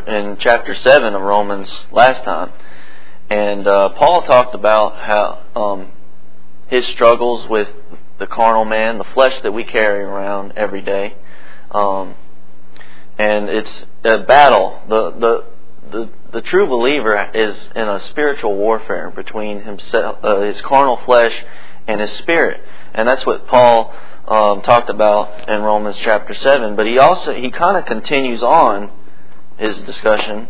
in chapter 7 of Romans last time. And Paul talked about how his struggles with the carnal man, the flesh that we carry around every day. And it's a battle. The true believer is in a spiritual warfare between himself, his carnal flesh, and his spirit. And that's what Paul talked about in Romans chapter 7. But he kind of continues on his discussion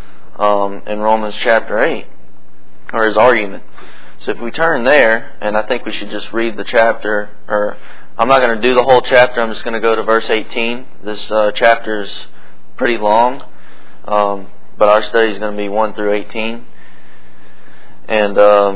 in Romans chapter 8, or his argument. So if we turn there, and I think we should just read the chapter, or I'm not going to do the whole chapter, I'm just going to go to verse 18. This chapter is pretty long, but our study is going to be 1 through 18. And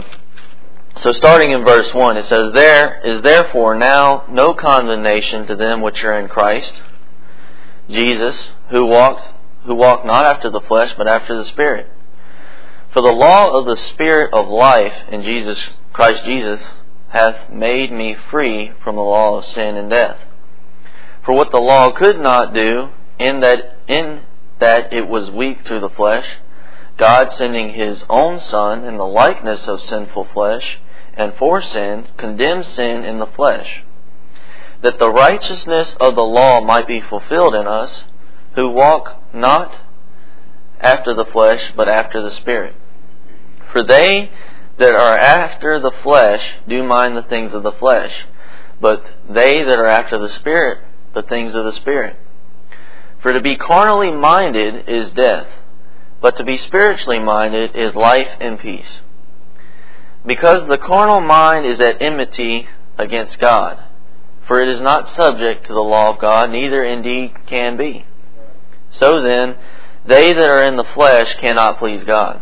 so starting in verse 1, it says, "There is therefore now no condemnation to them which are in Christ Jesus, who walk not after the flesh, but after the Spirit. For the law of the Spirit of life in Christ Jesus hath made me free from the law of sin and death. For what the law could not do, in that it was weak through the flesh, God sending His own Son in the likeness of sinful flesh, and for sin, condemned sin in the flesh, that the righteousness of the law might be fulfilled in us, who walk not after the flesh, but after the Spirit. For they that are after the flesh do mind the things of the flesh, but they that are after the Spirit, the things of the Spirit. For to be carnally minded is death, but to be spiritually minded is life and peace. Because the carnal mind is at enmity against God, for it is not subject to the law of God, neither indeed can be. So then, they that are in the flesh cannot please God.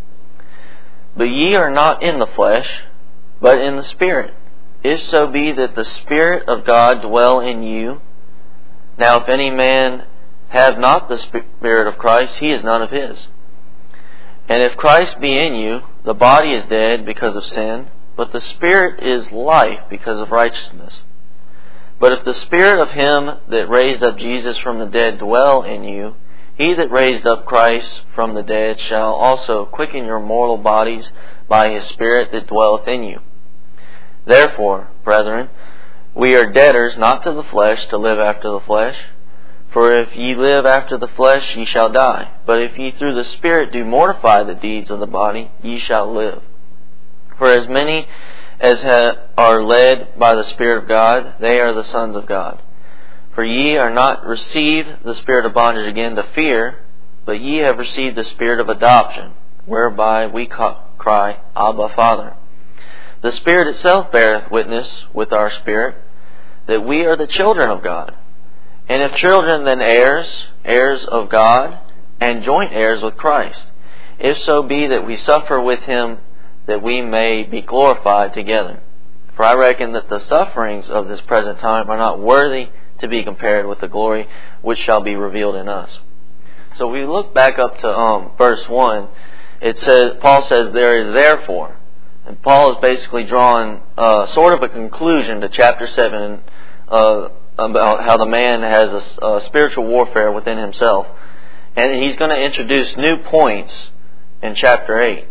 But ye are not in the flesh, but in the Spirit, if so be that the Spirit of God dwell in you. Now if any man have not the Spirit of Christ, he is none of His. And if Christ be in you, the body is dead because of sin, but the Spirit is life because of righteousness. But if the Spirit of Him that raised up Jesus from the dead dwell in you, He that raised up Christ from the dead shall also quicken your mortal bodies by His Spirit that dwelleth in you. Therefore, brethren, we are debtors not to the flesh to live after the flesh. For if ye live after the flesh, ye shall die. But if ye through the Spirit do mortify the deeds of the body, ye shall live. For as many as are led by the Spirit of God, they are the sons of God. For ye are not received the spirit of bondage again to fear, but ye have received the Spirit of adoption, whereby we cry, Abba, Father. The Spirit itself beareth witness with our spirit that we are the children of God. And if children, then heirs, heirs of God, and joint heirs with Christ, if so be that we suffer with Him, that we may be glorified together. For I reckon that the sufferings of this present time are not worthy to be compared with the glory which shall be revealed in us. So we look back up to verse 1. It says, Paul says, there is therefore. And Paul is basically drawing sort of a conclusion to chapter 7 about how the man has a spiritual warfare within himself. And he's going to introduce new points in chapter 8.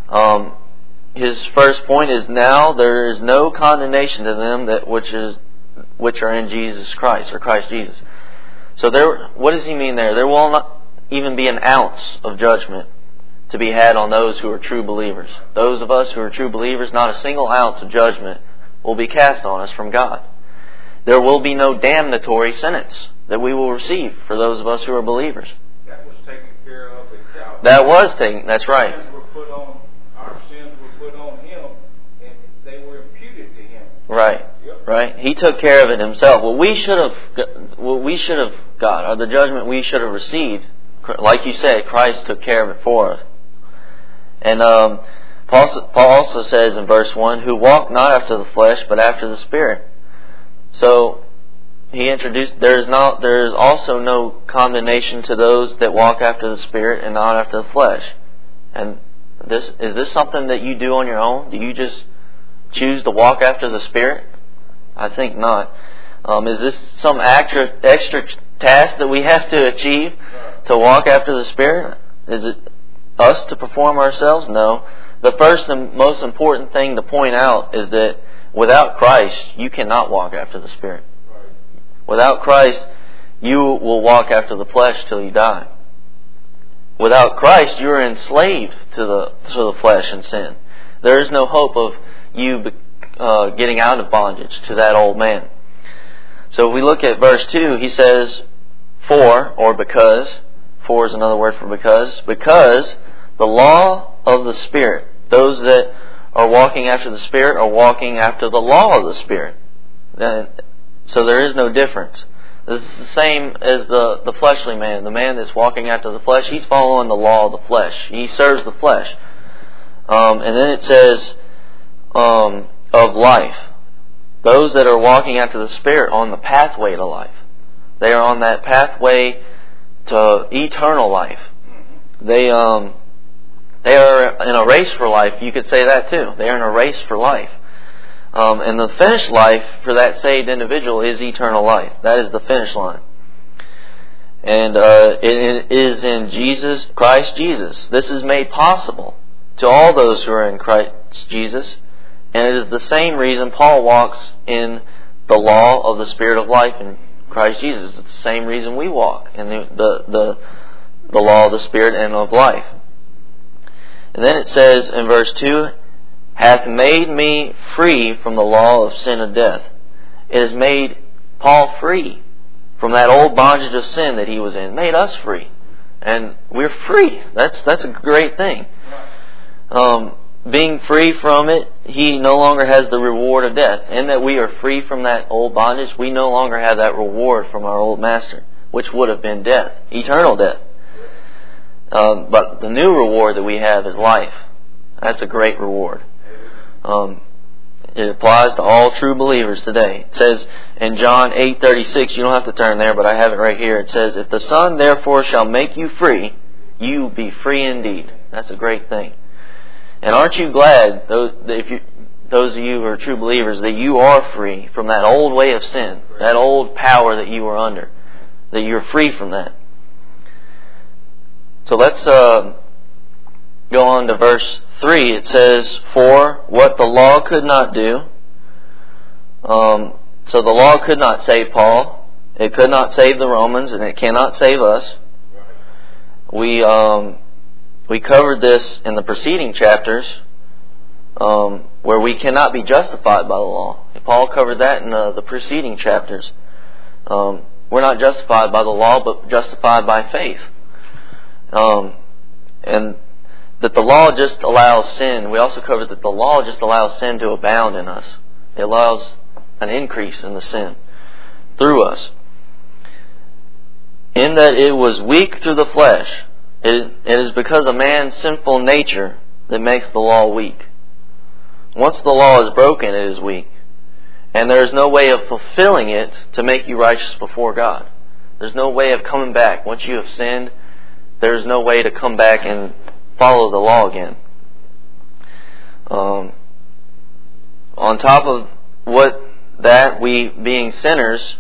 His first point is, now there is no condemnation to them which are in Jesus Christ, or Christ Jesus. So what does he mean there? There will not even be an ounce of judgment to be had on those who are true believers. Those of us who are true believers, not a single ounce of judgment will be cast on us from God. There will be no damnatory sentence that we will receive for those of us who are believers. That was taken care of at Calvary. That was taken, that's right. Our sins were put on Him, and they were imputed to Him. Right. Yep. Right. He took care of it Himself. What we should have got, or the judgment we should have received, like you said, Christ took care of it for us. And Paul also says in verse 1, who walk not after the flesh, but after the Spirit. So he introduced, there is also no condemnation to those that walk after the Spirit and not after the flesh. And is this something that you do on your own? Do you just choose to walk after the Spirit? I think not. Is this some extra task that we have to achieve to walk after the Spirit? Is it us to perform ourselves? No. The first and most important thing to point out is that without Christ, you cannot walk after the Spirit. Without Christ, you will walk after the flesh till you die. Without Christ, you are enslaved to the flesh and sin. There is no hope of you getting out of bondage to that old man. So if we look at verse 2, he says, for, or because. For is another word for because. Because the law of the Spirit, those that are walking after the Spirit are walking after the law of the Spirit. So there is no difference. This is the same as the fleshly man. The man that's walking after the flesh, he's following the law of the flesh. He serves the flesh. And then it says, of life. Those that are walking after the Spirit are on the pathway to life. They are on that pathway to eternal life. They are in a race for life. You could say that too. They are in a race for life. And the finish life for that saved individual is eternal life. That is the finish line. And it is in Christ Jesus. This is made possible to all those who are in Christ Jesus. And it is the same reason Paul walks in the law of the Spirit of life in Christ Jesus. It's the same reason we walk in the law of the Spirit and of life. And then it says in verse 2, hath made me free from the law of sin and death. It has made Paul free from that old bondage of sin that he was in. It made us free. And we're free. That's a great thing. Being free from it, he no longer has the reward of death. In that we are free from that old bondage, we no longer have that reward from our old master, which would have been death, eternal death. But the new reward that we have is life. That's a great reward. It applies to all true believers today. It says in John 8:36, you don't have to turn there, but I have it right here. It says, if the Son therefore shall make you free, you be free indeed. That's a great thing. And aren't you glad, those of you who are true believers, that you are free from that old way of sin, that old power that you were under, that you're free from that. So let's go on to verse 3. It says, for what the law could not do. So the law could not save Paul. It could not save the Romans, and it cannot save us. We covered this in the preceding chapters, where we cannot be justified by the law. Paul covered that in the preceding chapters. We're not justified by the law, but justified by faith. And that the law just allows sin. We also covered that the law just allows sin to abound in us. It allows an increase in the sin through us. In that it was weak through the flesh. It is because of man's sinful nature that makes the law weak. Once the law is broken, it is weak. And there is no way of fulfilling it to make you righteous before God. There's no way of coming back. Once you have sinned, there is no way to come back and follow the law again. On top of that, we being sinners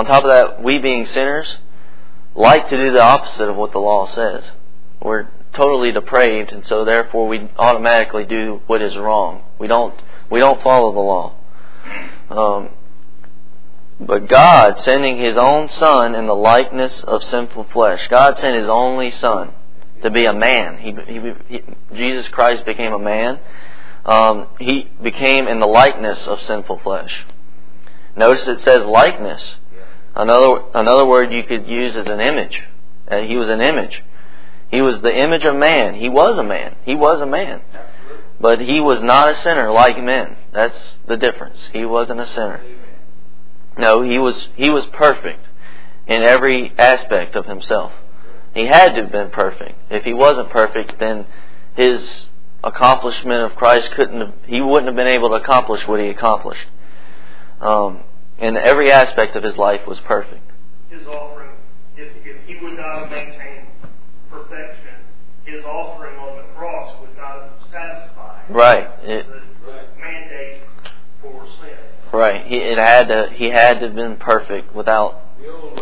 like to do the opposite of what the law says. We're totally depraved, and so therefore we automatically do what is wrong. We don't follow the law. But God, sending His own Son in the likeness of sinful flesh, God sent His only Son to be a man. Jesus Christ became a man. He became in the likeness of sinful flesh. Notice it says likeness. Another word you could use is an image. He was an image. He was the image of man. He was a man. He was a man. But He was not a sinner like men. That's the difference. He wasn't a sinner. No, He was perfect in every aspect of Himself. He had to have been perfect. If He wasn't perfect, then His accomplishment of Christ He wouldn't have been able to accomplish what He accomplished. And every aspect of His life was perfect. His offering, if He would not have maintained perfection, His offering on the cross would not have satisfied the mandate for sin. Right. He had to have been perfect without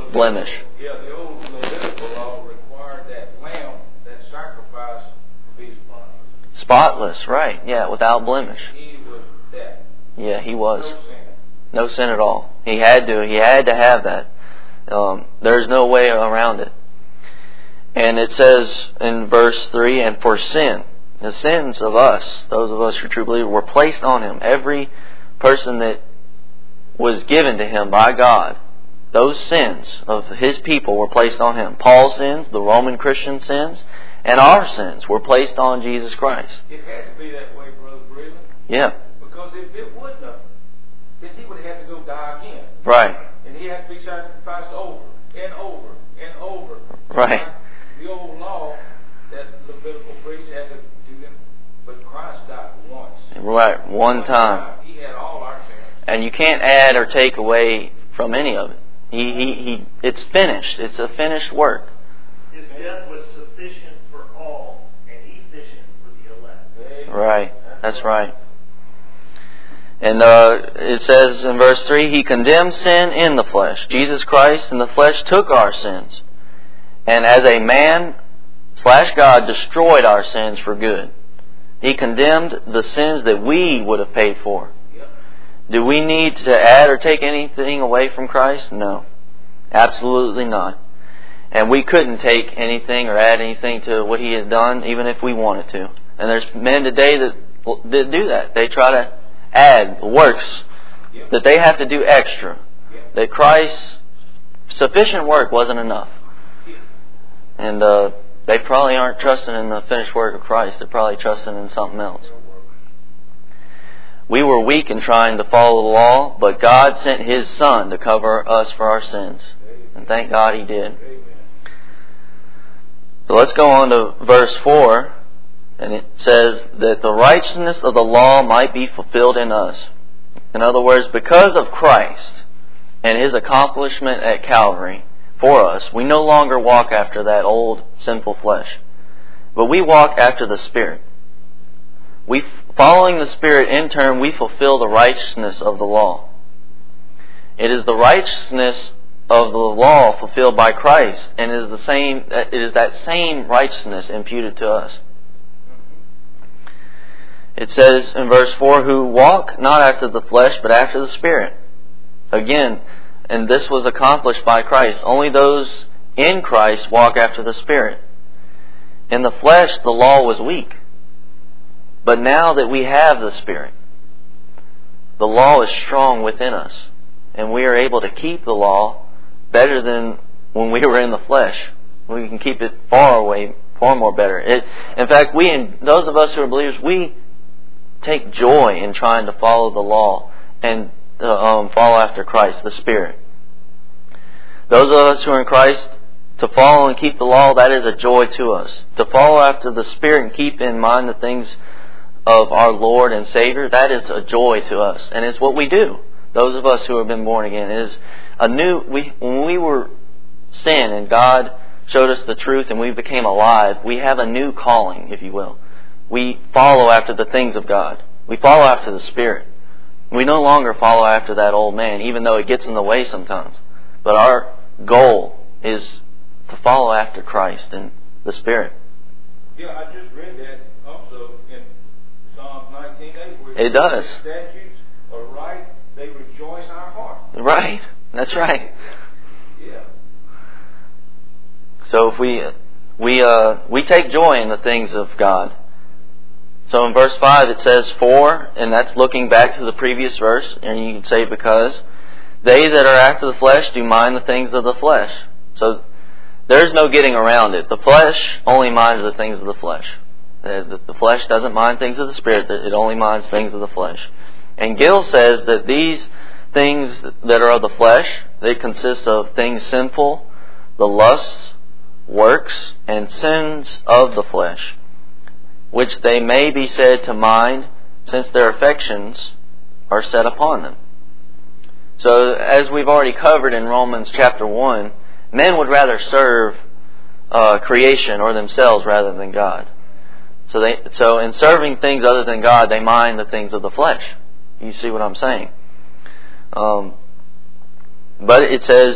blemish. Yeah, the old Levitical law required that lamb, that sacrifice, to be spotless. Spotless, right? Yeah, without blemish. He was that. Yeah, he was. No sin. No sin at all. He had to have that. There's no way around it. And it says in verse 3, and for sin, the sins of us, those of us who truly believe, were placed on Him. Every person that was given to Him by God, those sins of His people were placed on Him. Paul's sins, the Roman Christian sins, and our sins were placed on Jesus Christ. It had to be that way, Brother Breland. Yeah. Because if it wouldn't have, then He would have had to go die again. Right. And He had to be sacrificed over and over and over. Right. The old law that the Levitical priests had to do them, but Christ died once. Right, one time. He had all our sins. And you can't add or take away from any of it. It's finished. It's a finished work. His death was sufficient for all and efficient for the elect. Right, that's right. And it says in verse 3, He condemned sin in the flesh. Jesus Christ in the flesh took our sins. And as a man / God destroyed our sins for good. He condemned the sins that we would have paid for. Do we need to add or take anything away from Christ? No. Absolutely not. And we couldn't take anything or add anything to what He had done, even if we wanted to. And there's men today that do that. They try to add works that they have to do extra. That Christ's sufficient work wasn't enough. And they probably aren't trusting in the finished work of Christ. They're probably trusting in something else. We were weak in trying to follow the law, but God sent His Son to cover us for our sins. And thank God He did. So let's go on to verse 4. And it says that the righteousness of the law might be fulfilled in us. In other words, because of Christ and His accomplishment at Calvary for us, we no longer walk after that old sinful flesh, but we walk after the Spirit. Following the Spirit, in turn, we fulfill the righteousness of the law. It is the righteousness of the law fulfilled by Christ, and it is that same righteousness imputed to us. It says in verse 4, who walk not after the flesh, but after the Spirit. Again, and this was accomplished by Christ. Only those in Christ walk after the Spirit. In the flesh, the law was weak. But now that we have the Spirit, the law is strong within us. And we are able to keep the law better than when we were in the flesh. We can keep it far more better. In fact, those of us who are believers, we take joy in trying to follow the law and follow after Christ, the Spirit. Those of us who are in Christ, to follow and keep the law, that is a joy to us. To follow after the Spirit and keep in mind the things of our Lord and Savior, that is a joy to us. And it's what we do. Those of us who have been born again. It is when we were sin and God showed us the truth and we became alive, we have a new calling, if you will. We follow after the things of God. We follow after the Spirit. We no longer follow after that old man, even though it gets in the way sometimes. But our goal is to follow after Christ and the Spirit. Yeah, I just read that also in Psalms 19:8. It does. Statutes are right, they rejoice our heart. Right. That's right. Yeah. So if we take joy in the things of God. So in verse 5 it says, for, and that's looking back to the previous verse, and you can say because, they that are after the flesh do mind the things of the flesh. So there's no getting around it. The flesh only minds the things of the flesh. The flesh doesn't mind things of the Spirit. It only minds things of the flesh. And Gill says that these things that are of the flesh, they consist of things sinful, the lusts, works, and sins of the flesh, which they may be said to mind, since their affections are set upon them. So, as we've already covered in Romans chapter 1, men would rather serve creation or themselves rather than God. So in serving things other than God, they mind the things of the flesh. You see what I'm saying? But it says,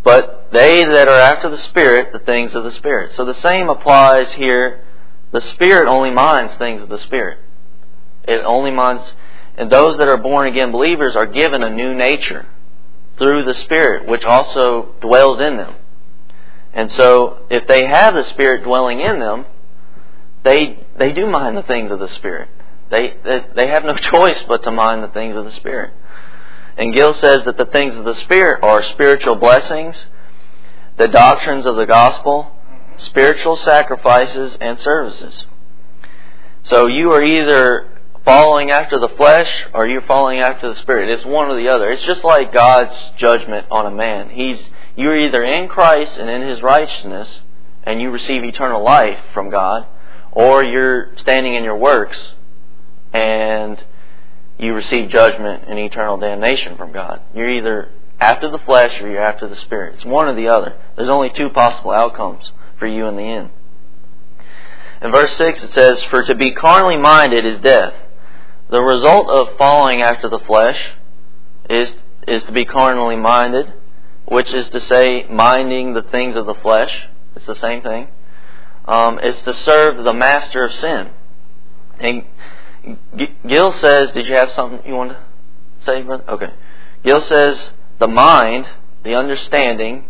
But they that are after the Spirit, the things of the Spirit. So the same applies here. The Spirit only minds things of the Spirit. It only minds, and those that are born again believers are given a new nature through the Spirit, which also dwells in them. And so, if they have the Spirit dwelling in them, they do mind the things of the Spirit. They have no choice but to mind the things of the Spirit. And Gill says that the things of the Spirit are spiritual blessings, the doctrines of the gospel, spiritual sacrifices, and services. So you are either following after the flesh or you're following after the Spirit. It's one or the other. It's just like God's judgment on a man. You're either in Christ and in His righteousness and you receive eternal life from God, or you're standing in your works and you receive judgment and eternal damnation from God. You're either after the flesh or you're after the Spirit. It's one or the other. There's only two possible outcomes for you in the end. In verse 6 it says, "For to be carnally minded is death." The result of following after the flesh is to be carnally minded, which is to say, minding the things of the flesh. It's the same thing. It's to serve the master of sin. And Gill says, did you have something you want to say, brother? Okay. Gill says, the mind, the understanding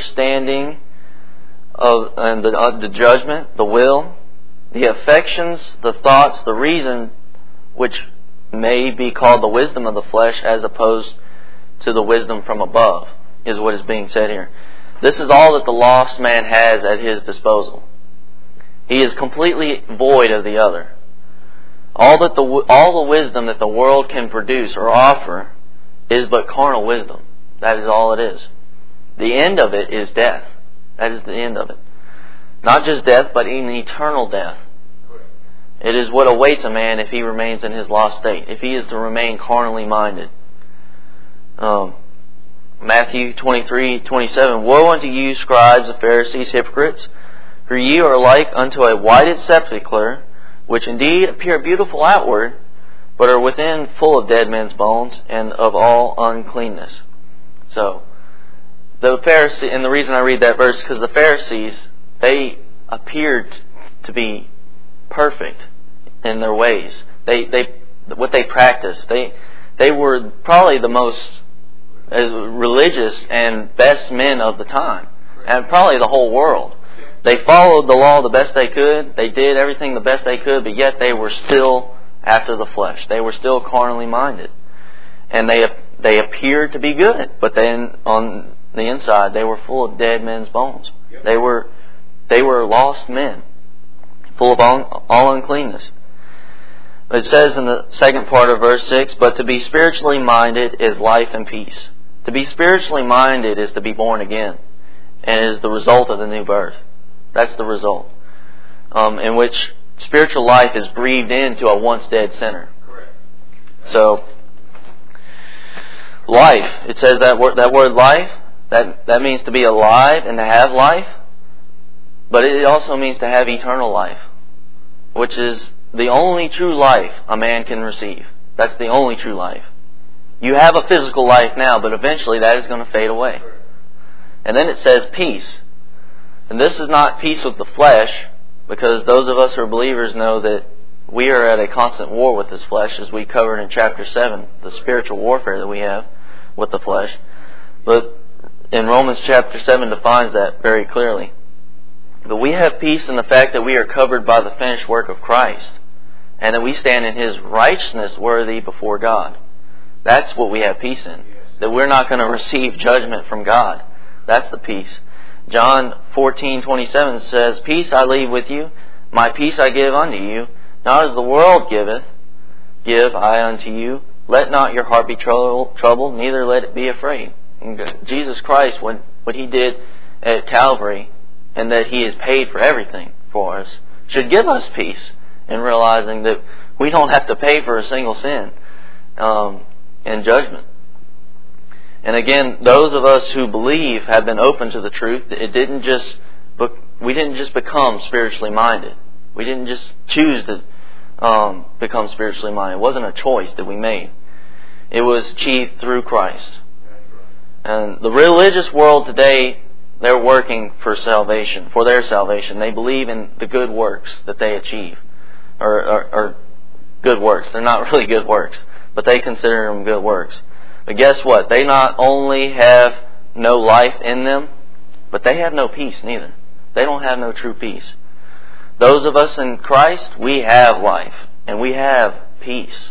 of and the judgment, the will, the affections, the thoughts, the reason, which may be called the wisdom of the flesh as opposed to the wisdom from above, is what is being said here. This is all that the lost man has at his disposal. He is completely void of the other. All the wisdom that the world can produce or offer is but carnal wisdom. That is all it is. The end of it is death. That is the end of it. Not just death, but an eternal death. It is what awaits a man if he remains in his lost state, if he is to remain carnally minded. Matthew 23:27, "Woe unto you, scribes and Pharisees, hypocrites! For ye are like unto a whited sepulchre, which indeed appear beautiful outward, but are within full of dead men's bones and of all uncleanness." So, the Pharisee, and the reason I read that verse is because the Pharisees, they appeared to be perfect in their ways. What they practiced, they were probably the most religious and best men of the time, and probably the whole world. They followed the law the best they could. They did everything the best they could, but yet they were still after the flesh. They were still carnally minded, and they appeared to be good, but then on the inside they were full of dead men's bones. They were lost men, full of all uncleanness. It says in the second part of verse 6, "But to be spiritually minded is life and peace." To be spiritually minded is to be born again, and is the result of the new birth. That's the result, in which spiritual life is breathed into a once dead sinner. Correct. So, life. It says that word life. That means to be alive and to have life, but it also means to have eternal life, which is the only true life a man can receive. That's the only true life. You have a physical life now, but eventually that is going to fade away. And then it says peace. And this is not peace with the flesh, because those of us who are believers know that we are at a constant war with this flesh, as we covered in chapter 7, the spiritual warfare that we have with the flesh. But in Romans chapter 7 defines that very clearly. But we have peace in the fact that we are covered by the finished work of Christ, and that we stand in His righteousness worthy before God. That's what we have peace in. That we're not going to receive judgment from God. That's the peace. John 14:27 says, "Peace I leave with you, my peace I give unto you. Not as the world giveth, give I unto you. Let not your heart be troubled, neither let it be afraid." And Jesus Christ, what He did at Calvary, and that He has paid for everything for us, should give us peace in realizing that we don't have to pay for a single sin in judgment. And again, those of us who believe have been open to the truth. We didn't just become spiritually minded. We didn't just choose to become spiritually minded. It wasn't a choice that we made. It was achieved through Christ. And the religious world today, they're working for salvation, for their salvation. They believe in the good works that they achieve. Or good works. They're not really good works, but they consider them good works. But guess what? They not only have no life in them, but they have no peace neither. They don't have no true peace. Those of us in Christ, we have life, and we have peace.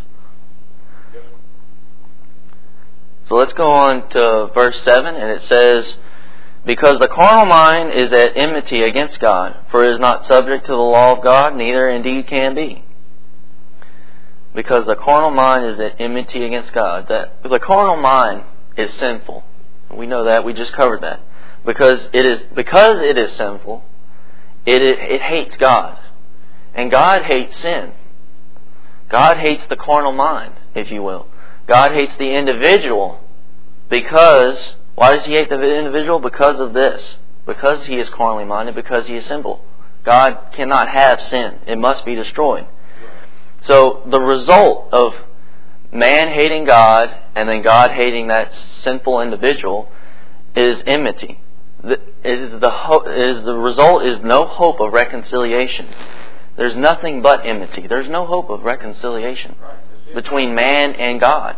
So let's go on to verse 7, and it says, because the carnal mind is at enmity against God, for it is not subject to the law of God, neither indeed can be. Because the carnal mind is at enmity against God. The carnal mind is sinful. We know that. We just covered that. Because it is sinful, it hates God. And God hates sin. God hates the carnal mind, if you will. God hates the individual because... Why does He hate the individual? Because of this. Because he is carnally minded, because he is sinful. God cannot have sin. It must be destroyed. So the result of man hating God and then God hating that sinful individual is enmity. The result is no hope of reconciliation. There's nothing but enmity. There's no hope of reconciliation between man and God.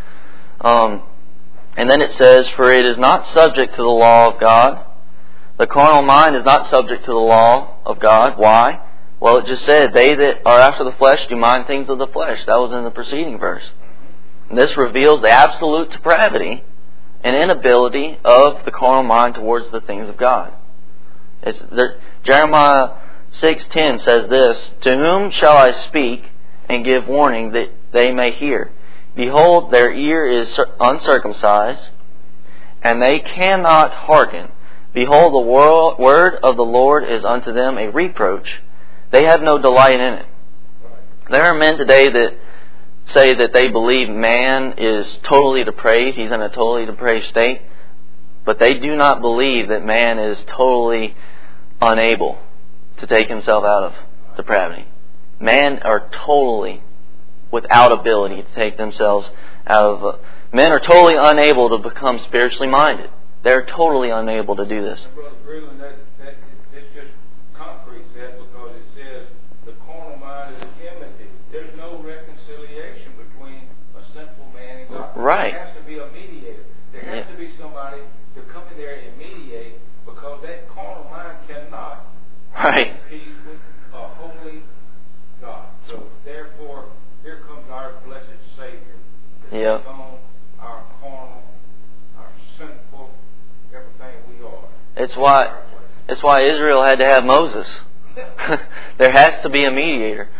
And then it says, for it is not subject to the law of God. The carnal mind is not subject to the law of God. Why? Well, it just said, they that are after the flesh do mind things of the flesh. That was in the preceding verse. And this reveals the absolute depravity and inability of the carnal mind towards the things of God. Jeremiah 6:10 says this, to whom shall I speak and give warning that they may hear? Behold, their ear is uncircumcised, and they cannot hearken. Behold, the word of the Lord is unto them a reproach. They have no delight in it. There are men today that say that they believe man is totally depraved. He's in a totally depraved state. But they do not believe that man is totally unable to take himself out of depravity. Men are totally without ability to take themselves out of... men are totally unable to become spiritually minded. They're totally unable to do this. Brother Breland, it's just concrete that because it says the carnal mind is enmity. There's no reconciliation between a sinful man and God. Right. There has to be a mediator. There has to be somebody to come in there and mediate because that carnal mind cannot right. peace with a holy God. So therefore, here comes our blessed Savior. Yeah. On our carnal, our sinful, everything we are. It's why Israel had to have Moses. There has to be a mediator.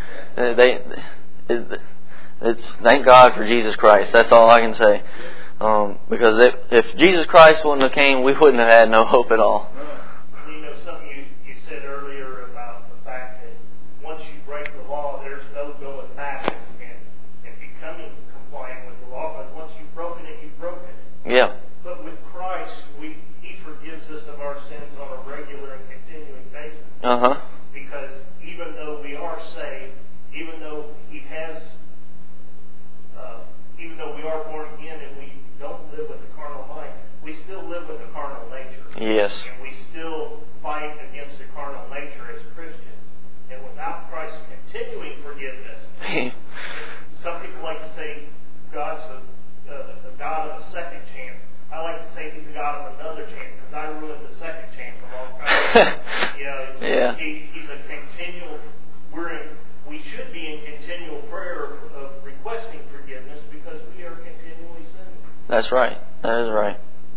Thank God for Jesus Christ. That's all I can say. Because if Jesus Christ wouldn't have came, we wouldn't have had no hope at all. You know, something you said earlier about the fact that once you break the law, there's no going back and becoming compliant with the law. But once you've broken it, you've broken it. Yeah. But with Christ, He forgives us of our sins on a regular and continuing basis. Because even though we are saved, even though even though we are born again and we don't live with the carnal mind, we still live with the carnal nature. Yes. And we still fight against the carnal nature as Christians. And without Christ's continuing forgiveness, some people like to say God's a God of a second chance. I like to say He's a God of another chance because I ruined the second chance a long time ago. Yeah. He's a continual. We should be in continual prayer of requesting forgiveness because we are continually sinning. That's right. That is right.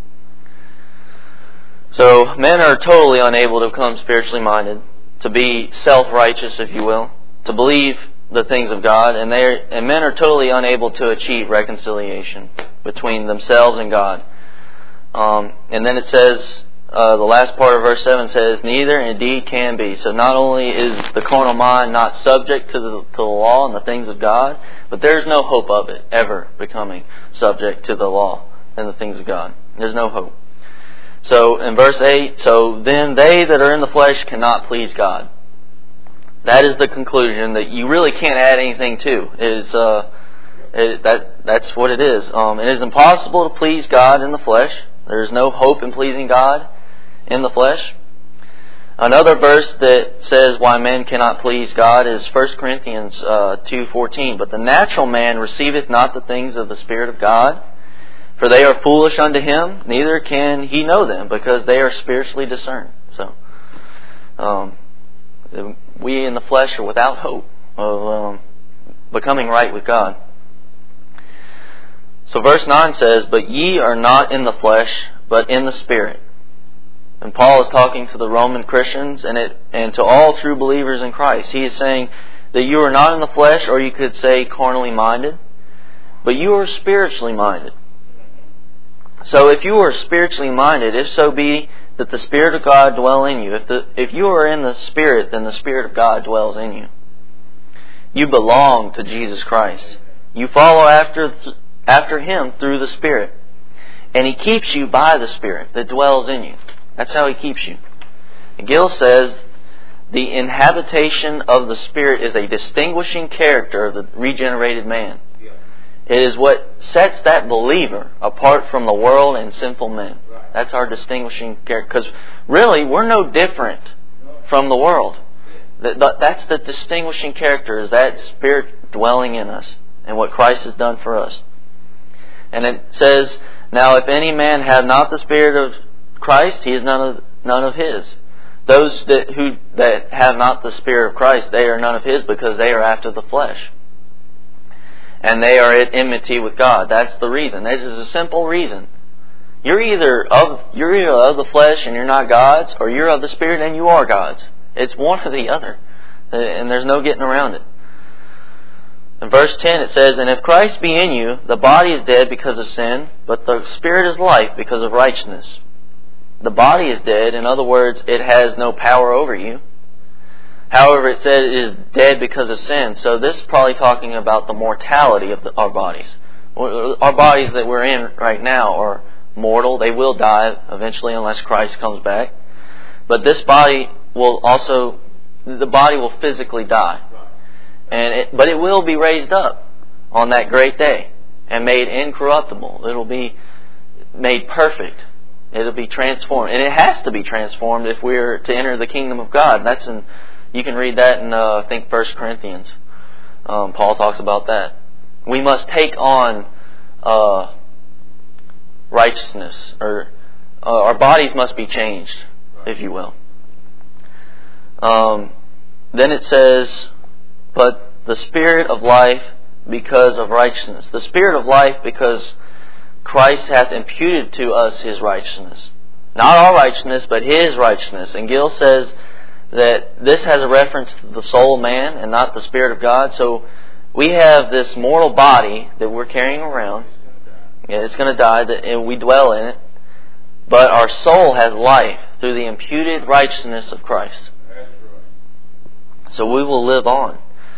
So men are totally unable to become spiritually minded, to be self-righteous, if you will, to believe the things of God, and men are totally unable to achieve reconciliation between themselves and God. And then it says, the last part of verse 7 says, neither indeed can be. So not only is the carnal mind not subject to the law and the things of God, but there's no hope of it ever becoming subject to the law and the things of God. There's no hope. So in verse 8, so then they that are in the flesh cannot please God. That is the conclusion that you really can't add anything to. That's what it is. It is impossible to please God in the flesh. There's no hope in pleasing God in the flesh. Another verse that says why men cannot please God is 1 Corinthians 2:14. But the natural man receiveth not the things of the Spirit of God, for they are foolish unto him, neither can he know them, because they are spiritually discerned. So, we in the flesh are without hope of becoming right with God. So verse 9 says, But ye are not in the flesh, but in the Spirit. And Paul is talking to the Roman Christians and to all true believers in Christ. He is saying that you are not in the flesh, or you could say carnally minded, but you are spiritually minded. So if you are spiritually minded, if so be that the Spirit of God dwell in you. If you are in the Spirit, then the Spirit of God dwells in you. You belong to Jesus Christ. You follow after Him through the Spirit. And He keeps you by the Spirit that dwells in you. That's how He keeps you. Gill says, the inhabitation of the Spirit is a distinguishing character of the regenerated man. It is what sets that believer apart from the world and sinful men. That's our distinguishing character. Because really, we're no different from the world. That's the distinguishing character, is that Spirit dwelling in us and what Christ has done for us. And it says, Now if any man have not the Spirit of Christ, he is none of his. Those that have not the Spirit of Christ, they are none of his, because they are after the flesh. And they are at enmity with God. That's the reason. This is a simple reason. You're either of the flesh and you're not God's, or you're of the Spirit and you are God's. It's one or the other. And there's no getting around it. In verse 10 it says, And if Christ be in you, the body is dead because of sin, but the Spirit is life because of righteousness. The body is dead. In other words, it has no power over you. However, it said it is dead because of sin. So this is probably talking about the mortality of our bodies. Our bodies that we're in right now are mortal. They will die eventually unless Christ comes back. But this body will physically die. But it will be raised up on that great day and made incorruptible. It'll be made perfect. It'll be transformed. And it has to be transformed if we're to enter the kingdom of God. You can read that in, I think, 1 Corinthians. Paul talks about that. We must take on righteousness, or our bodies must be changed, if you will. Then it says, But the Spirit of life because of righteousness. The Spirit of life because Christ hath imputed to us His righteousness. Not our righteousness, but His righteousness. And Gill says that this has a reference to the soul of man and not the Spirit of God. So we have this mortal body that we're carrying around. It's going to die, and we dwell in it. But our soul has life through the imputed righteousness of Christ. So we will live on.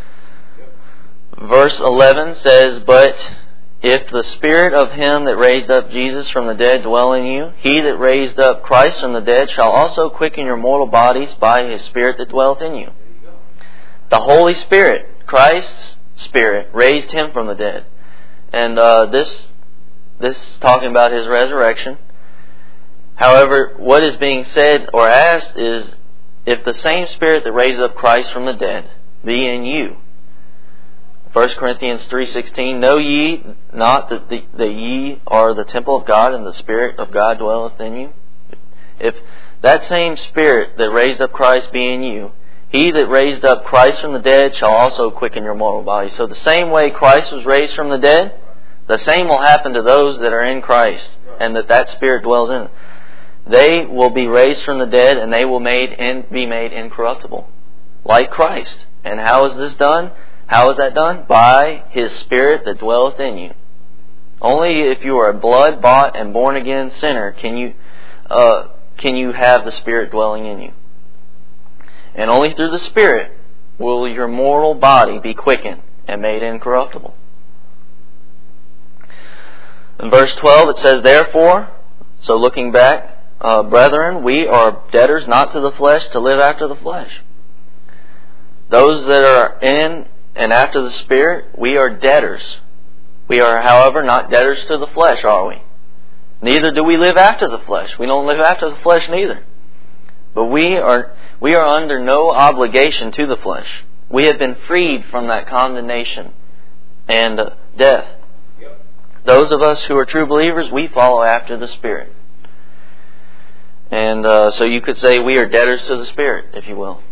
Verse 11 says, But if the Spirit of Him that raised up Jesus from the dead dwell in you, He that raised up Christ from the dead shall also quicken your mortal bodies by His Spirit that dwelleth in you. The Holy Spirit, Christ's Spirit, raised Him from the dead. And this is talking about His resurrection. However, what is being said or asked is, if the same Spirit that raised up Christ from the dead be in you. 1 Corinthians 3:16, Know ye not that ye are the temple of God, and the Spirit of God dwelleth in you? If that same Spirit that raised up Christ be in you, He that raised up Christ from the dead shall also quicken your mortal body. So the same way Christ was raised from the dead, the same will happen to those that are in Christ, and that Spirit dwells in them. They will be raised from the dead, and they will be made incorruptible, like Christ. And how is this done? How is that done? By His Spirit that dwelleth in you. Only if you are a blood-bought and born-again sinner can you have the Spirit dwelling in you. And only through the Spirit will your mortal body be quickened and made incorruptible. In verse 12 it says, Therefore, so looking back, brethren, we are debtors not to the flesh to live after the flesh. Those that are in and after the Spirit, we are debtors. We are, however, not debtors to the flesh, are we? Neither do we live after the flesh. We don't live after the flesh neither. But we are under no obligation to the flesh. We have been freed from that condemnation and death. Yep. Those of us who are true believers, we follow after the Spirit. And so you could say we are debtors to the Spirit, if you will.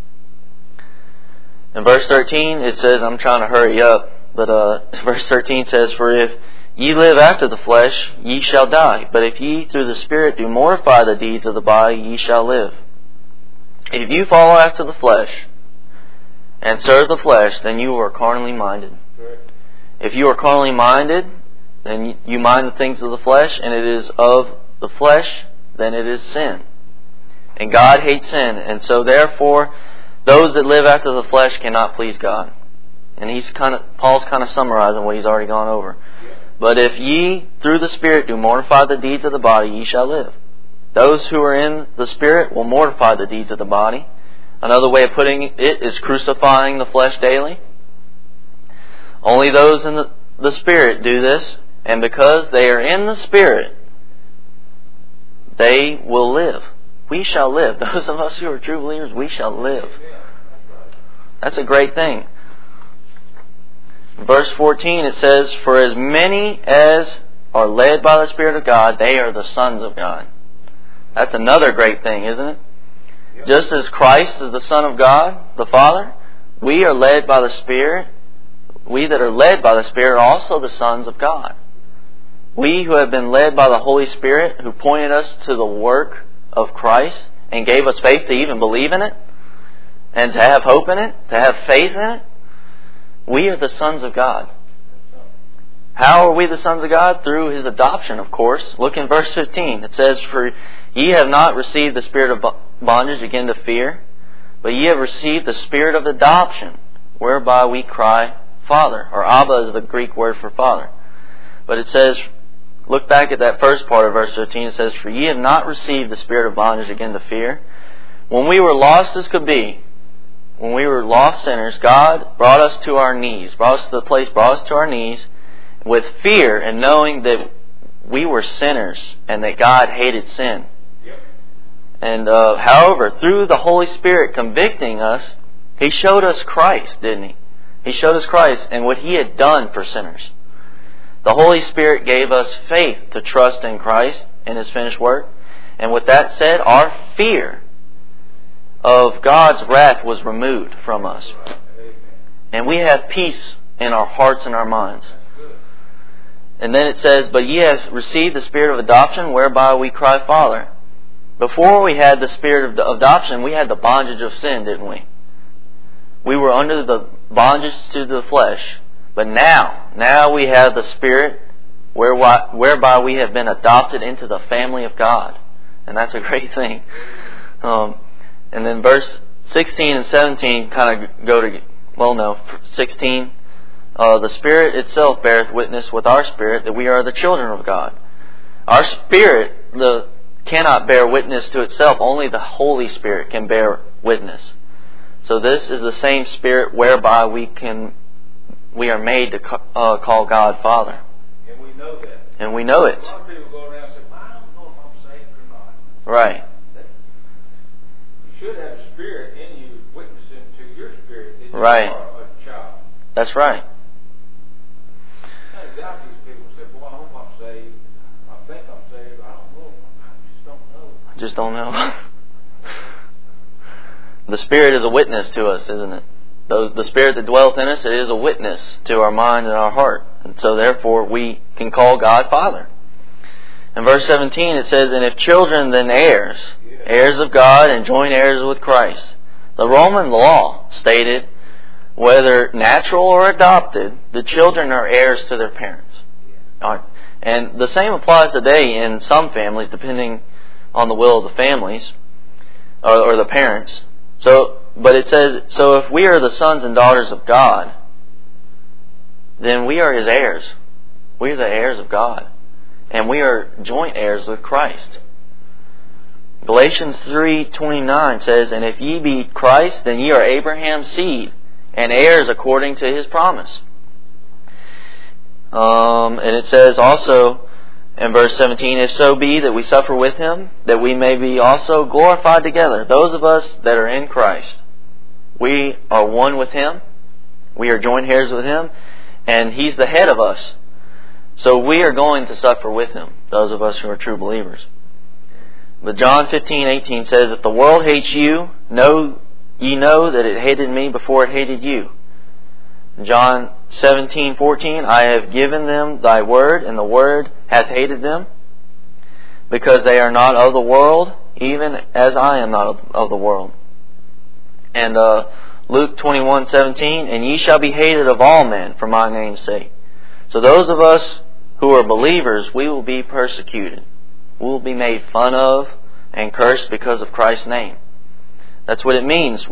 In verse 13 it says, I'm trying to hurry up, but verse 13 says, For if ye live after the flesh, ye shall die. But if ye through the Spirit do mortify the deeds of the body, ye shall live. If you follow after the flesh and serve the flesh, then you are carnally minded. Correct. If you are carnally minded, then you mind the things of the flesh, and it is of the flesh, then it is sin. And God hates sin, and so therefore those that live after the flesh cannot please God. And Paul's kind of summarizing what he's already gone over. But if ye through the Spirit do mortify the deeds of the body, ye shall live. Those who are in the Spirit will mortify the deeds of the body. Another way of putting it is crucifying the flesh daily. Only those in the Spirit do this, and because they are in the Spirit, they will live. We shall live. Those of us who are true believers, we shall live. That's a great thing. Verse 14 it says, For as many as are led by the Spirit of God, they are the sons of God. That's another great thing, isn't it? Yep. Just as Christ is the Son of God, the Father, we are led by the Spirit. We that are led by the Spirit are also the sons of God. We who have been led by the Holy Spirit, who pointed us to the work of Christ and gave us faith to even believe in it, and to have hope in it, to have faith in it, we are the sons of God. How are we the sons of God? Through His adoption, of course. Look in verse 15. It says, For ye have not received the spirit of bondage again to fear, but ye have received the spirit of adoption, whereby we cry, Father. Or Abba is the Greek word for Father. But it says, look back at that first part of verse 15. It says, For ye have not received the spirit of bondage again to fear. When we were lost as could be, when we were lost sinners, God brought us to our knees, brought us to our knees with fear and knowing that we were sinners and that God hated sin. Yep. And however, through the Holy Spirit convicting us, He showed us Christ, didn't He? He showed us Christ and what He had done for sinners. The Holy Spirit gave us faith to trust in Christ and His finished work. And with that said, our fear of God's wrath was removed from us. And we have peace in our hearts and our minds. And then it says, But ye have received the spirit of adoption, whereby we cry, Father. Before we had the spirit of adoption, we had the bondage of sin, didn't we? We were under the bondage to the flesh. But now we have the Spirit whereby we have been adopted into the family of God. And that's a great thing. And then verse 16 and 17 kind of go to, 16. The Spirit itself beareth witness with our spirit that we are the children of God. Our spirit cannot bear witness to itself. Only the Holy Spirit can bear witness. So this is the same Spirit whereby we are made to call God Father. And we know that. And we know it. A lot of people go around and say, well, I don't know if I'm saved or not. Right. You should have a spirit in you witnessing to your spirit that you Right. are a child. That's right. I doubt these people say, boy, I hope I'm saved. I think I'm saved. I don't know. I just don't know. The Spirit is a witness to us, isn't it? The Spirit that dwelleth in us, it is a witness to our mind and our heart. And so therefore we can call God Father. In verse 17 it says, And if children, then heirs, heirs of God and joint heirs with Christ. The Roman law stated, whether natural or adopted, the children are heirs to their parents. And the same applies today in some families, depending on the will of the families or the parents. But it says, so if we are the sons and daughters of God, then we are His heirs. We are the heirs of God. And we are joint heirs with Christ. Galatians 3:29 says, And if ye be Christ, then ye are Abraham's seed, and heirs according to His promise. And it says also, And verse 17, if so be that we suffer with Him, that we may be also glorified together. Those of us that are in Christ, we are one with Him. We are joint heirs with Him. And He's the head of us. So we are going to suffer with Him, those of us who are true believers. But John 15:18 says, if the world hates you, ye know that it hated me before it hated you. John 17:14, I have given them thy word, and the word hath hated them, because they are not of the world, even as I am not of the world. And Luke 21:17, and ye shall be hated of all men for my name's sake. So those of us who are believers, we will be persecuted. We will be made fun of and cursed because of Christ's name. That's what it means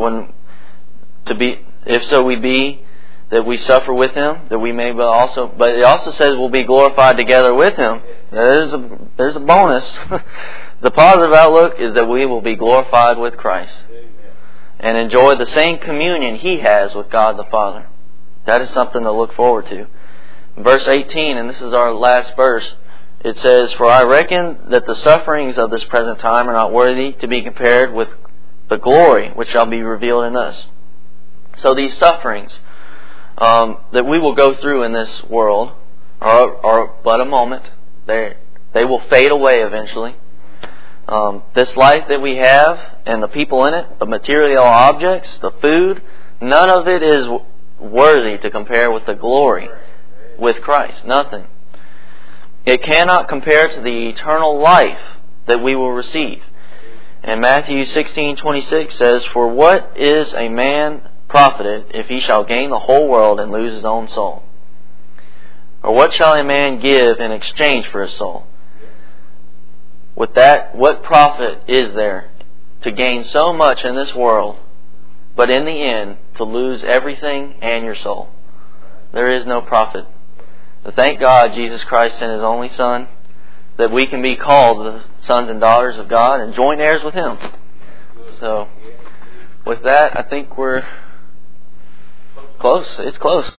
if so we be that we suffer with Him, that we may also, but it also says we'll be glorified together with Him. There's a bonus. The positive outlook is that we will be glorified with Christ and enjoy the same communion He has with God the Father. That is something to look forward to. Verse 18, and this is our last verse, it says, for I reckon that the sufferings of this present time are not worthy to be compared with the glory which shall be revealed in us. So these sufferings that we will go through in this world are but a moment. They will fade away eventually. This life that we have and the people in it, the material objects, the food, none of it is worthy to compare with the glory with Christ. Nothing. It cannot compare to the eternal life that we will receive. And Matthew 16:26 says, for what is a man profited if he shall gain the whole world and lose his own soul? Or what shall a man give in exchange for his soul? With that, what profit is there to gain so much in this world, but in the end to lose everything and your soul? There is no profit. But thank God Jesus Christ sent His only Son, that we can be called the sons and daughters of God and joint heirs with Him. So, with that, I think we're close. It's close.